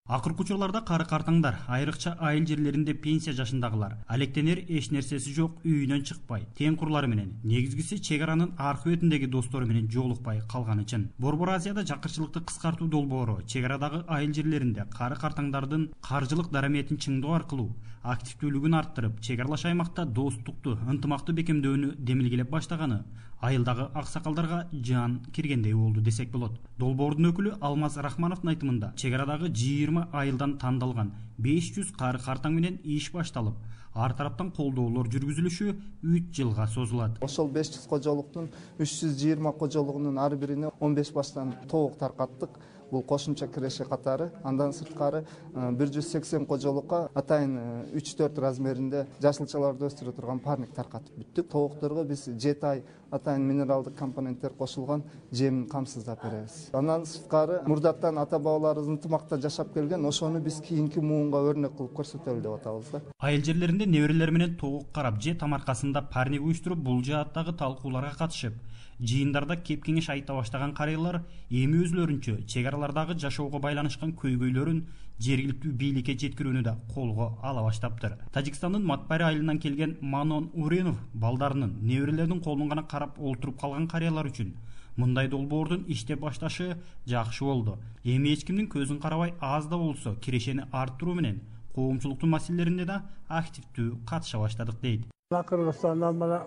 Акыркы учурларда кары картаңдар, айрыкча айыл жерлеринде пенсия жашындагылар, алектенер эч нерсеси жок үйүнөн чыкпай, тең курлары менен, негизгиси чек аранын аркы бетиндеги достору менен жолукпай калганы үчүн. Борбор Азияда жакырчылыкты кыскартуу долбоору чек арадагы айыл жерлеринде кары картаңдардын каржылык дараметин чыңдоо аркылуу активдүүлүгүн арттырып, чек аралаш аймакта достукту, ынтымактуу бекемдөөнү демилгелеп баштаганы айылдагы аксакалдарга жан киргендей болду десек болот. Долбоордун өкүлү Алмаз Рахмановдун айтымында, чек арадагы 20 айылдан тандалган 500 кары картаң менен иш башталып, ар тараптан колдоолор жүргүзүлүшү 3 жылга созулат. Ошол 500 кожолуктун 320 кожолугунун ар бирине 15 баштан тоок таркаттык. Бул кошумча киреше катары. Андан сырткары 180 кожолукка атайын 3-4 размеринде жашылчаларды өстүрө турган парник таркатып бүттүк. Тоокторго биз 7 ай атайын минералдык компоненттер кошулган жемин камсыздап беребиз. Андан сырткары мурдаттан ата бабаларыбыз ынтымакта жашап келген, ошону биз кийинки муунга өрнөк кылып көрсөтөлү деп атабыз да. Айыл жерлеринде неберелер менен тоок карап же тамаркасында парник уюштуруп бул жааттагы талкууларга катышып, жыйындарда кеп кеңеш айта баштаган карыялар эми өзлөрүнчө чек аралардагы жашоого байланышкан көйгөйлөрүн жергиликтүү бийликке жеткирүүнү да колго ала баштаптыр. Тажикстандын Матпари айылынан келген Манон Уренов балдарынын, неберелердин колун гана карап олтуруп калган карыялар үчүн мындай долбоордун иштеп башташы жакшы болду. Эми эч кимдин көзүн карабай аз да болсо кирешени арттыруу менен коомчулуктун маселелерине да активдүү катыша баштадык дейт. Кыргызстандан мына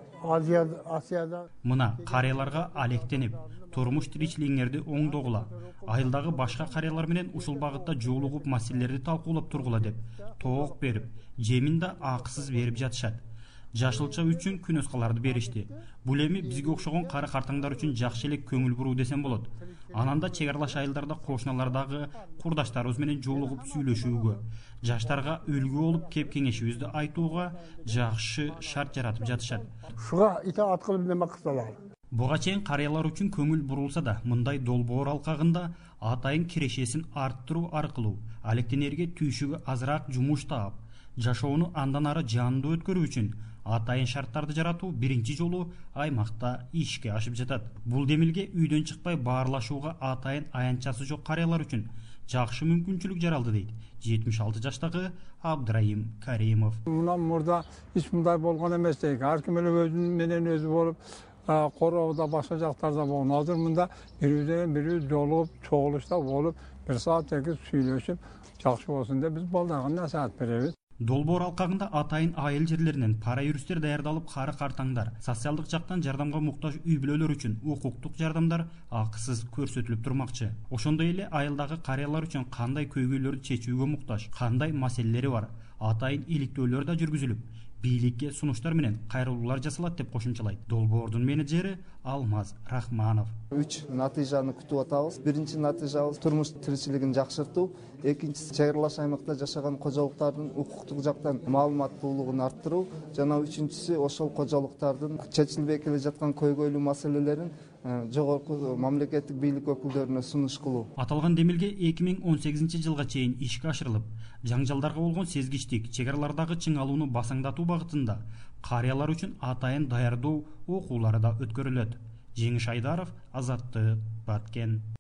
Азияда мына карыяларга алектенип, турмуш тиричилигиңерди оңдогула, айылдагы башка карыялар менен ушул багытта жолугуп маселелерди талкуулап тургула деп тоок берип, жемин да акысыз берип жатышат. Жашылча үчүн күнөскаларды беришти. Бул эми бизге окшогон кары картаңдар үчүн жакшы эле көңүл буруу десем болот. Анан да чек аралаш айылдарда кошуналардагы курдаштарыбыз менен жолугуп сүйлөшүүгө, жаштарга үлгү болуп кеп кеңешибизди айтууга жакшы шарт жаратып жатышат. шуга итаат кылып неме кылсалар. Буга чейин карыялар үчүн көңүл бурулса да, мындай долбоор алкагында атайын кирешесин арттыруу аркылуу алектенерге түйшүгү азыраак жумуш таап, жашоону андан ары жандуу өткөрүү үчүн атайын шарттарды жаратуу биринчи жолу аймакта ишке ашып жатат. Бул демилге үйдөн чыкпай баарлашууга атайын аянтчасы жок карыялар үчүн жакшы мүмкүнчүлүк жаралды дейт 76 жаштагы Абдраим Каримов. Мына мурда эч мындай болгон эмес дейт. Ар ким эле өзүнүн менен өзү болуп, короодо башка жактарда болгон. Азыр мында бири жолугуп, чогулушта болуп, 1 саат эки сүйлөшүп, жакшы болсун деп биз балдарга насаат беребиз. Долбоор алкагында атайын айыл жерлеринен пара юристтер даярдалып, кары картаңдар, социалдык жактан жардамга муктаж үй бүлөлөр үчүн укуктук жардамдар акысыз көрсөтүлүп турмакчы. Ошондой эле айылдагы карыялар үчүн кандай көйгөйлөрдү чечүүгө муктаж, кандай маселелери бар, атайын иликтөөлөр да жүргүзүлүп, бийликке сунуштар менен кайрылуулар жасалат деп кошумчалайт долбоордун менеджери Алмаз Рахманов. 3 натыйжаны күтүп атабыз. Биринчи натыйжабыз турмуш тиричилигин жакшыртуу, экинчиси чек аралаш аймакта жашаган кожолуктардын укуктук жактан маалыматтуулугун арттыруу, жана үчүнчүсү ошол кожолуктардын чечилбей келе жаткан көйгөйлүү маселелерин жогорку мамлекеттик бийлик өкүлдөрүнө сунуш кылуу. Аталган демилге 2018 жылга чейин ишке ашырылып, жаңжалдарга болгон сезгичтик, чек аралардагы чыңалууну басаңдатуу багытында карыялар үчүн атайын даярдоо окуулары да өткөрүлөт. Жеңиш Айдаров, Азаттык, Баткен.